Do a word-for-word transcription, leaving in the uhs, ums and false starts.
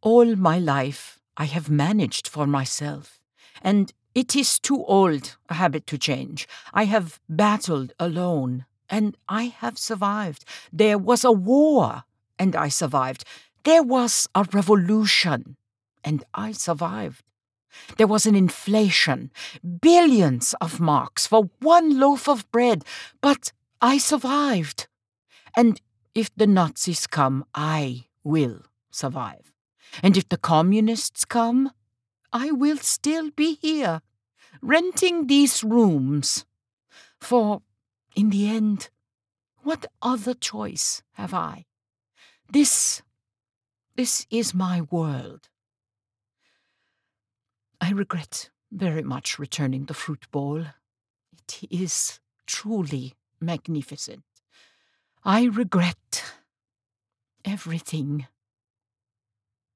All my life I have managed for myself, and it is too old a habit to change. I have battled alone, and I have survived. There was a war, and I survived. There was a revolution, and I survived. There was an inflation, billions of marks for one loaf of bread, but I survived. And if the Nazis come, I will survive. And if the communists come, I will still be here, renting these rooms. For, in the end, what other choice have I? This, this is my world. I regret very much returning the fruit bowl. It is truly magnificent. I regret everything.